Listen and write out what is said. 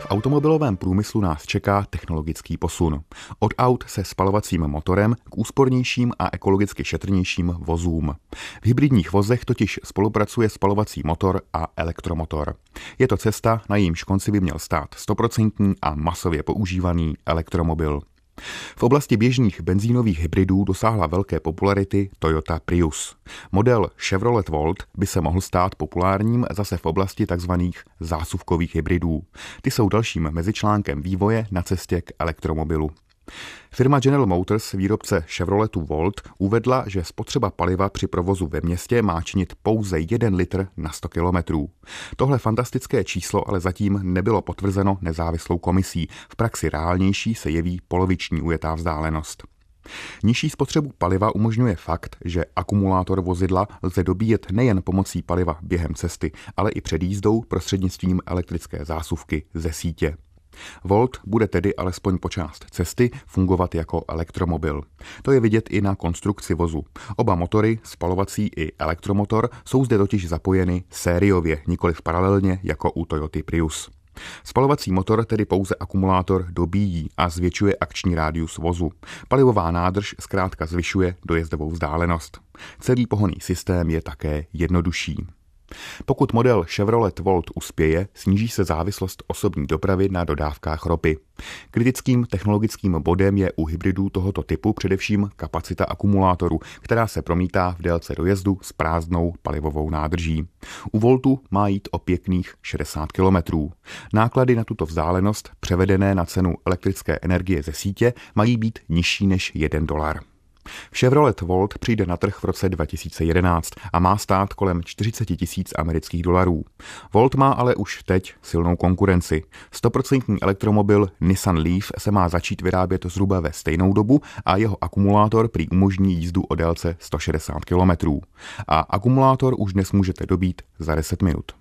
V automobilovém průmyslu nás čeká technologický posun. Od aut se spalovacím motorem k úspornějším a ekologicky šetrnějším vozům. V hybridních vozech totiž spolupracuje spalovací motor a elektromotor. Je to cesta, na jejímž konci by měl stát 100% a masově používaný elektromobil. V oblasti běžných benzínových hybridů dosáhla velké popularity Toyota Prius. Model Chevrolet Volt by se mohl stát populárním zase v oblasti tzv. Zásuvkových hybridů. Ty jsou dalším mezičlánkem vývoje na cestě k elektromobilu. Firma General Motors, výrobce Chevroletu Volt, uvedla, že spotřeba paliva při provozu ve městě má činit pouze 1 litr na 100 kilometrů. Tohle fantastické číslo ale zatím nebylo potvrzeno nezávislou komisí. V praxi reálnější se jeví poloviční ujetá vzdálenost. Nižší spotřebu paliva umožňuje fakt, že akumulátor vozidla lze dobíjet nejen pomocí paliva během cesty, ale i před jízdou prostřednictvím elektrické zásuvky ze sítě. Volt bude tedy alespoň po část cesty fungovat jako elektromobil. To je vidět i na konstrukci vozu. Oba motory, spalovací i elektromotor, jsou zde totiž zapojeny sériově, nikoliv paralelně jako u Toyoty Prius. Spalovací motor tedy pouze akumulátor dobíjí a zvětšuje akční rádius vozu. Palivová nádrž zkrátka zvyšuje dojezdovou vzdálenost. Celý pohonný systém je také jednodušší. Pokud model Chevrolet Volt uspěje, sníží se závislost osobní dopravy na dodávkách ropy. Kritickým technologickým bodem je u hybridů tohoto typu především kapacita akumulátoru, která se promítá v délce dojezdu s prázdnou palivovou nádrží. U Voltu má jít o pěkných 60 kilometrů. Náklady na tuto vzdálenost, převedené na cenu elektrické energie ze sítě, mají být nižší než $1. Chevrolet Volt přijde na trh v roce 2011 a má stát kolem 40 000 amerických dolarů. Volt má ale už teď silnou konkurenci. 100% elektromobil Nissan Leaf se má začít vyrábět zhruba ve stejnou dobu a jeho akumulátor prý umožní jízdu o délce 160 km. A akumulátor už dnes můžete dobít za 10 minut.